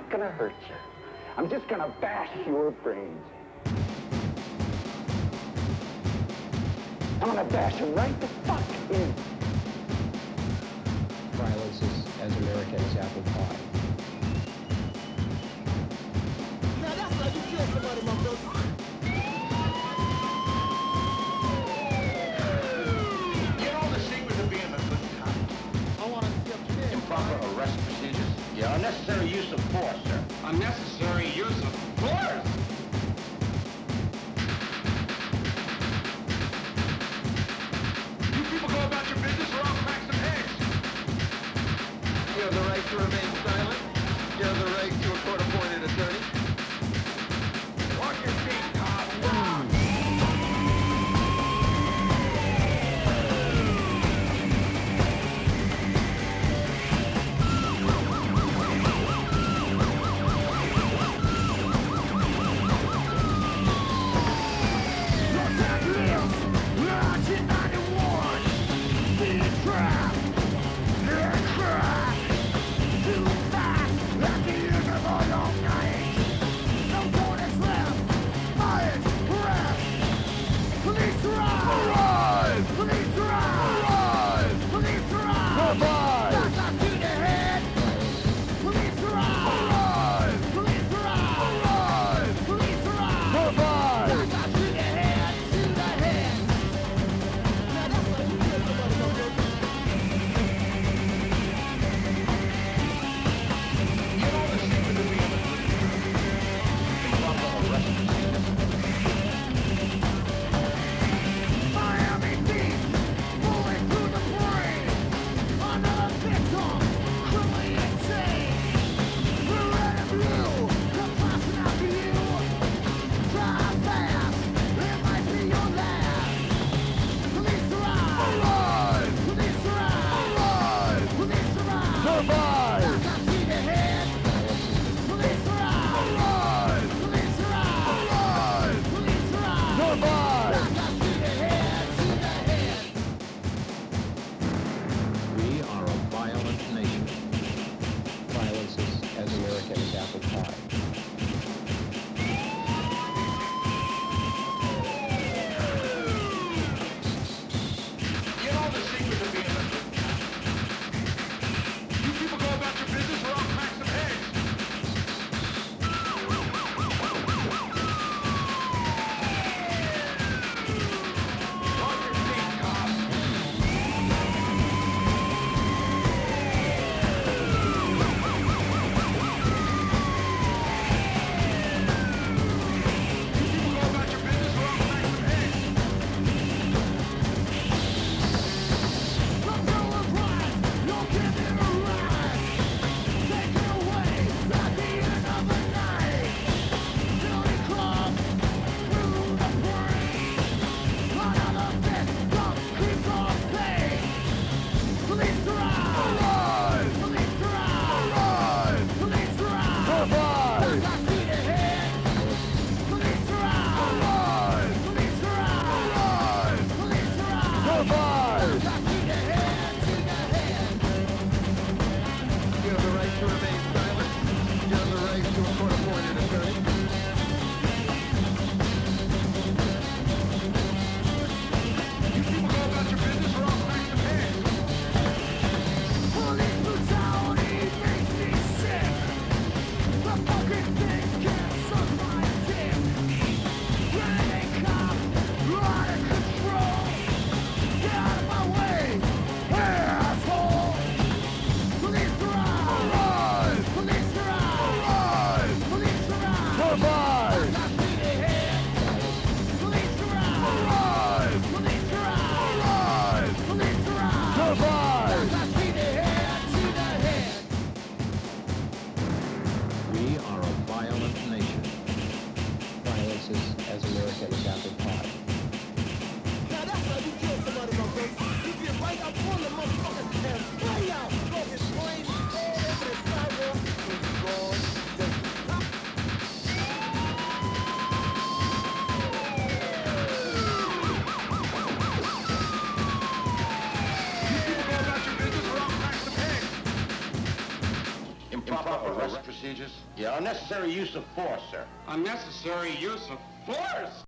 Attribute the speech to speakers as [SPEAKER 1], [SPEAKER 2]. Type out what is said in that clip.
[SPEAKER 1] not gonna hurt you. I'm just gonna bash your brains. I'm gonna bash them right the fuck in.
[SPEAKER 2] Violence is as American as apple pie.
[SPEAKER 3] Now that's how you kill somebody, my brother.
[SPEAKER 4] You know the secret of being a good cop?
[SPEAKER 3] I want to see a kid.
[SPEAKER 4] Improper arrest procedures. Yeah, unnecessary use of force, sir. Unnecessary use of force? You people go about your business or I'll crack some heads.
[SPEAKER 3] You have the right to remain silent. You have the right to a court-appointed attorney.
[SPEAKER 4] Watch your feet, cop.
[SPEAKER 2] We are a violent nation. Violence is as American as apple pie.
[SPEAKER 4] You know the secret of being a good cop? You people go about your business or I'll crack some heads. Watch your feet, cop. outrageous.
[SPEAKER 5] Yeah, unnecessary use of force, sir.
[SPEAKER 4] Unnecessary use of force!